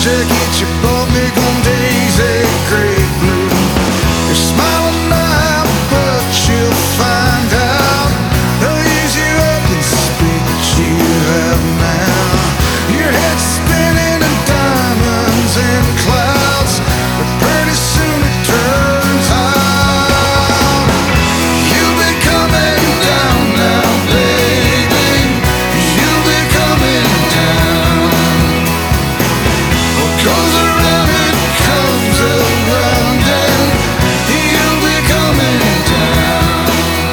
jacket you bought me gone daisy gray blue. You're smiling now, but you'll find out they'll use you up and spit you out now. Your head's spinning in diamonds and clouds, but pretty soon it turns out you'll be coming down now, baby. You'll be coming down. What goes around it comes around, and you'll be coming down.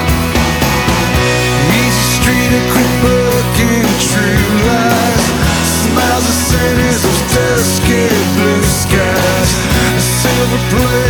Easy street, a quick book and true lies. Smiles of cities of dusky blue skies. A silver plate